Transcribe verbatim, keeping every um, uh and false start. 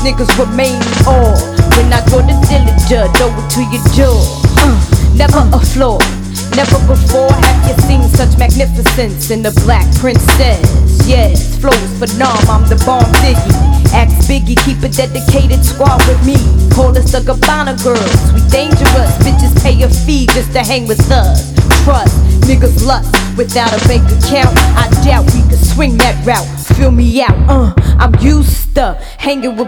niggas remain all. When I go to Dillinger, throw it to your jaw. uh, Never a flaw, never before have you seen such magnificence in the Black Princess. Yes, flows for Nam, I'm the bomb Biggie. Ask Biggie, keep a dedicated squad with me. Call us the Gabbana girls, we dangerous. Bitches pay a fee just to hang with us. Trust, niggas lust without a bank account. I doubt we could swing that route, fill me out. uh, I'm used to hanging with